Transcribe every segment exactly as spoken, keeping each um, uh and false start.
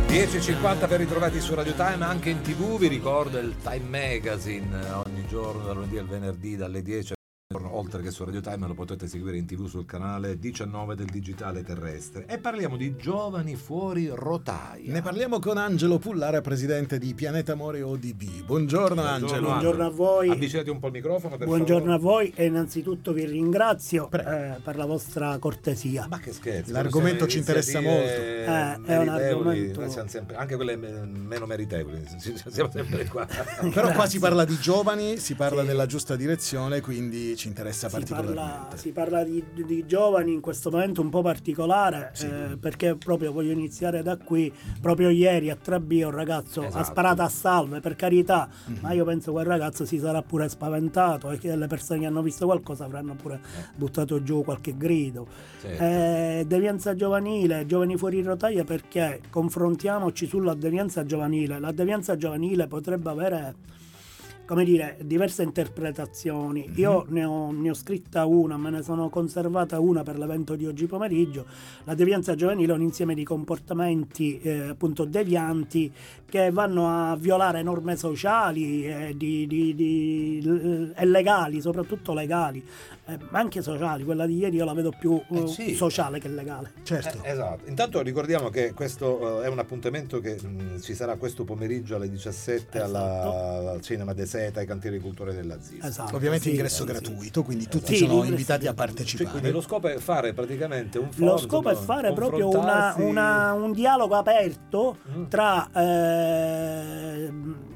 dieci e cinquanta per ritrovati su Radio Time, anche in tv. Vi ricordo il Time Magazine ogni giorno dal lunedì al venerdì dalle dieci, oltre che su Radio Time lo potete seguire in tv sul canale diciannove del digitale terrestre. E parliamo di giovani fuori rotaia. Ne parliamo con Angelo Pullara, presidente di Pianeta Amore O D B. Buongiorno, Buongiorno Angelo. Buongiorno a voi. Avvicinati un po' il microfono, per Buongiorno favore. a voi e innanzitutto vi ringrazio eh, per la vostra cortesia. Ma che scherzo, l'argomento ci interessa molto. Eh, è un argomento- noi siamo sempre, anche quelle me- meno meritevoli, siamo sempre qua. Però qua si parla di giovani, si parla Sì. della giusta direzione, quindi ci interessa Si particolarmente. parla, si parla di, di giovani in questo momento un po' particolare, Sì. eh, perché proprio voglio iniziare da qui. Proprio ieri a Trabia un ragazzo Esatto. ha sparato a salve, per carità, Mhm. ma io penso quel ragazzo si sarà pure spaventato e che le persone che hanno visto qualcosa avranno pure buttato giù qualche grido. Certo. Eh, devianza giovanile, giovani fuori rotaia, perché confrontiamoci sulla devianza giovanile. La devianza giovanile potrebbe avere, come dire, diverse interpretazioni. Mhm. Io ne ho, ne ho scritta una, me ne sono conservata una per l'evento di oggi pomeriggio. La devianza giovanile è un insieme di comportamenti eh, appunto devianti che vanno a violare norme sociali e, di, di, di, e legali, soprattutto legali, eh, ma anche sociali. Quella di ieri io la vedo più Eh eh, sì. sociale che legale. Certo. Eh, esatto. Intanto ricordiamo che questo eh, è un appuntamento che mh, ci sarà questo pomeriggio alle diciassette Esatto. alla, al Cinema de Seta, ai Cantieri Culturali della Zisa. Esatto, Ovviamente sì, ingresso sì, gratuito, quindi Esatto. tutti Sì, sono l'ingresso invitati a gratuito. Cioè, partecipare. quindi lo scopo è fare praticamente un Lo forum, scopo è fare proprio una, confrontarsi- una- un dialogo aperto Mm. tra eh,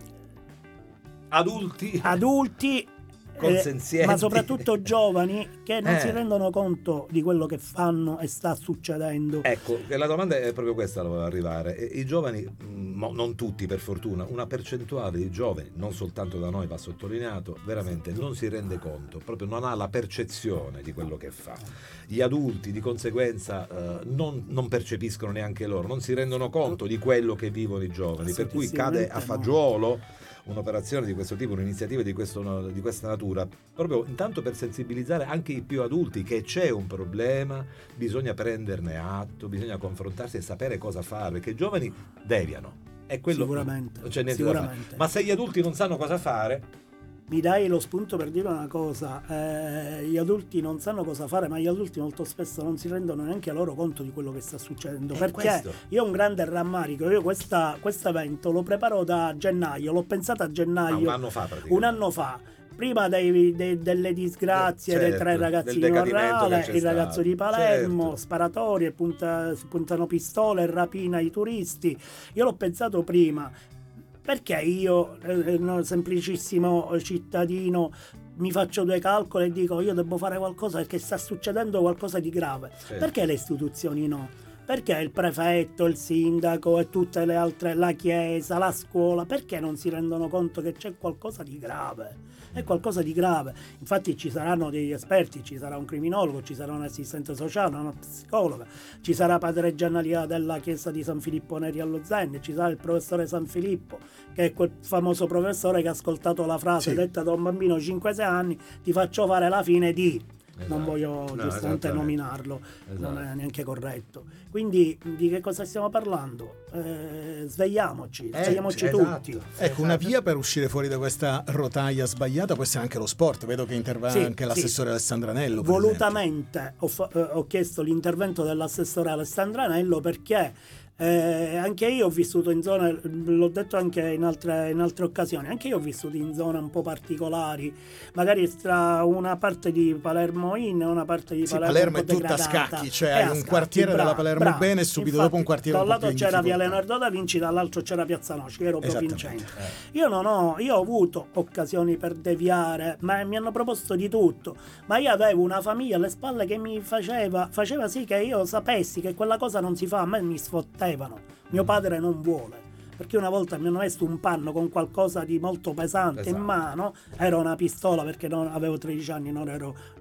adulti adulti, consenzienti. eh, ma soprattutto giovani che non Eh. si rendono conto di quello che fanno e sta succedendo. Ecco, che la domanda è proprio questa, la volevo arrivare. E I giovani, mh, mo- non tutti per fortuna, una percentuale di giovani, non soltanto da noi va sottolineato, veramente non si rende conto, proprio non ha la percezione di quello che fa. Gli adulti di conseguenza eh, non, non percepiscono neanche loro, non si rendono conto di quello che vivono i giovani, per cui cade a Assolutamente no. fagiolo un'operazione di questo tipo, un'iniziativa di, questo, di questa natura, proprio intanto per sensibilizzare anche i più adulti che c'è un problema, bisogna prenderne atto, bisogna confrontarsi e sapere cosa fare, perché i giovani deviano. È quello, Sicuramente, non c'è niente da fare. sicuramente. Ma se gli adulti non sanno cosa fare, Mi dai lo spunto per dire una cosa: eh, gli adulti non sanno cosa fare, ma gli adulti molto spesso non si rendono neanche loro conto di quello che sta succedendo. È Perché questo. io ho un grande rammarico, io questo evento lo preparo da gennaio, l'ho pensato a ah, gennaio, un anno fa praticamente. un anno fa. Prima dei, dei- delle disgrazie Eh, dei certo, tre ragazzi del di decadimento Morrale, che c'è il ragazzo stato. di Palermo, Certo. sparatorie, punta, puntano pistole, rapina ai turisti. Io l'ho pensato prima. Perché io, eh, no, semplicissimo cittadino, mi faccio due calcoli e dico io devo fare qualcosa perché sta succedendo qualcosa di grave? Sì. Perché le istituzioni no? Perché il prefetto, il sindaco e tutte le altre, la chiesa, la scuola, perché non si rendono conto che c'è qualcosa di grave? È qualcosa di grave. Infatti ci saranno degli esperti, ci sarà un criminologo, ci sarà un assistente sociale, una psicologa, ci sarà padre Giannalia della chiesa di San Filippo Neri allo Zenne, ci sarà il professore San Filippo, che è quel famoso professore che ha ascoltato la frase Sì. detta da un bambino cinque sei anni: ti faccio fare la fine di... Esatto. Non voglio No, giustamente esattamente. nominarlo, non Esatto. è neanche corretto. Quindi di che cosa stiamo parlando? Eh, svegliamoci, Eh, svegliamoci esatto. tutti. Ecco, una via per uscire fuori da questa rotaia sbagliata può essere anche lo sport. Vedo che interviene Sì, anche l'assessore sì. Alessandra Anello. per Volutamente ho, fa- eh, ho chiesto l'intervento dell'assessore Alessandra Anello perché eh, anche io ho vissuto in zone, l'ho detto anche in altre, in altre occasioni, anche io ho vissuto in zone un po' particolari, magari tra una parte di Palermo in e una parte di Sì, Palermo, Palermo un po' è tutta a degradata. scacchi, cioè È hai a un scacchi, quartiere della bravo, Palermo bravo. bene e subito Infatti, dopo un quartiere da un un po' più lato in c'era via difficoltà. Leonardo da Vinci, dall'altro c'era Piazza Nosci, io ero proprio in Esattamente. centro. Io non ho, io ho avuto occasioni per deviare, ma mi hanno proposto di tutto, ma io avevo una famiglia alle spalle che mi faceva, faceva sì che io sapessi che quella cosa non si fa, a me mi sfottevano. Mio padre non vuole, perché una volta mi hanno messo un panno con qualcosa di molto pesante Esatto. in mano, era una pistola perché non, avevo tredici anni, non ero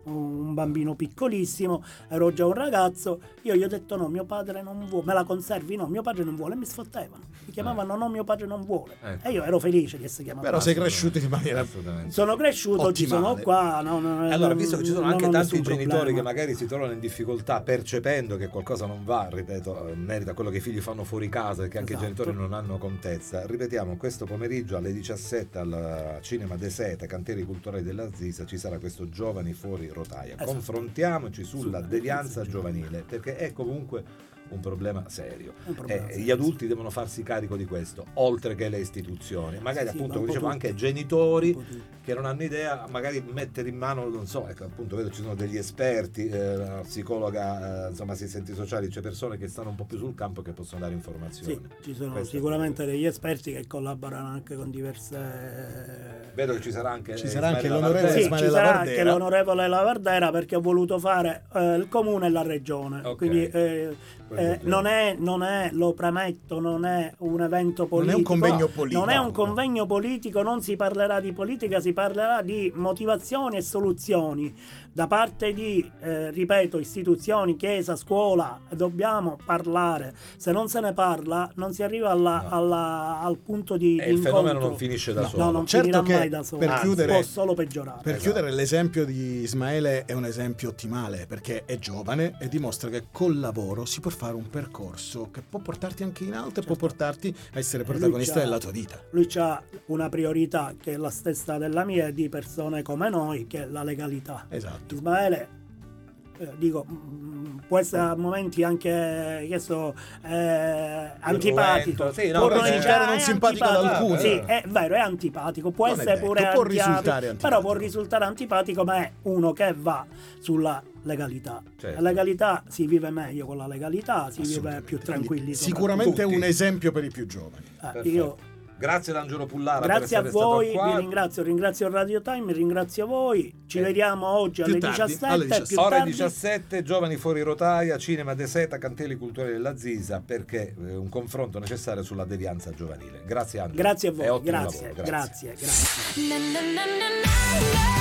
un bambino piccolissimo, ero già un ragazzo, io gli ho detto no, mio padre non vuole, me la conservi? No, mio padre non vuole, e mi sfottevano, mi chiamavano no, mio padre non vuole, ecco. E io ero felice di essere chiamato. Però sei cresciuto in maniera sono cresciuto, ottimale. Ci sono qua, no, no, allora visto che ci sono anche tanti genitori problema. che magari si trovano in difficoltà percependo che qualcosa non va, ripeto, in merito a quello che i figli fanno fuori casa e che anche Esatto. i genitori non hanno contezza, ripetiamo, questo pomeriggio alle diciassette al Cinema de Seta, Cantieri Culturali della Zisa, ci sarà questo Giovani fuori rotaia. Esatto. Confrontiamoci sulla Sulla devianza devianza giovanile, perché è comunque un problema serio. Un problema Eh, serio, gli adulti devono farsi carico di questo, oltre che le istituzioni, magari Sì, appunto ma un come po' dicevo tutti. anche genitori Un po' tutti. che non hanno idea, magari mettere in mano, non so, ecco, appunto vedo ci sono degli esperti, eh, la psicologa, eh, insomma assistenti sociali, c'è persone che stanno un po' più sul campo che possono dare informazioni. Sì, ci sono Questo sicuramente degli esperti che collaborano anche con diverse... Vedo che ci sarà anche Ci sarà anche Ismaele l'onorevole Lavardera. Sì, Ismaele ci sarà Lavardera. anche l'onorevole Lavardera, perché ho voluto fare eh, il comune e la regione, Ok. quindi eh, eh, non, è, non è, lo premetto, non è un evento politico, Non è un convegno politico. non è un convegno politico, non si parlerà di politica, si parlerà di motivazioni e soluzioni da parte di, eh, ripeto, istituzioni, chiesa, scuola. Dobbiamo parlare, se non se ne parla non si arriva alla, No. alla, al punto di, E di il incontro. fenomeno non finisce da No, solo. no, non Certo finirà che mai da solo, per anzi, chiudere- può solo peggiorare. Per Esatto. chiudere, l'esempio di Ismaele è un esempio ottimale, perché è giovane e dimostra che col lavoro si può fare un percorso che può portarti anche in alto e può portarti a essere protagonista Lui c'ha- della tua vita. Lui ha una priorità che è la stessa della mia e di persone come noi, che è la legalità. Esatto. Ismaele, eh, dico, mh, può essere a momenti anche, che so, eh, antipatico. Sì, no, Può però non- risultare è non simpatico ad antipatico. alcuni. Sì, è vero, è antipatico. Può Non è essere detto, pure può antiati- risultare antipatico. però può risultare antipatico, ma è uno che va sulla legalità. Certo. La legalità, si vive meglio con la legalità, si vive Assolutamente. più tranquilli. Quindi soprattutto. sicuramente Tutti. un esempio per i più giovani. Eh, Perfetto. io Grazie ad Angelo Pullara Grazie a per essere voi, stato vi qua. ringrazio, ringrazio Radio Time, ringrazio voi. Ci Eh, vediamo oggi alle più tardi, diciassette, alle diciassette. più Ore tardi. diciassette, Giovani fuori rotaia, Cinema de Seta, Cantieri Culturali della Zisa, perché eh, un confronto necessario sulla devianza giovanile. Grazie Angelo. Grazie a E voi, ottimo grazie, lavoro, grazie, grazie. Na na na na na na.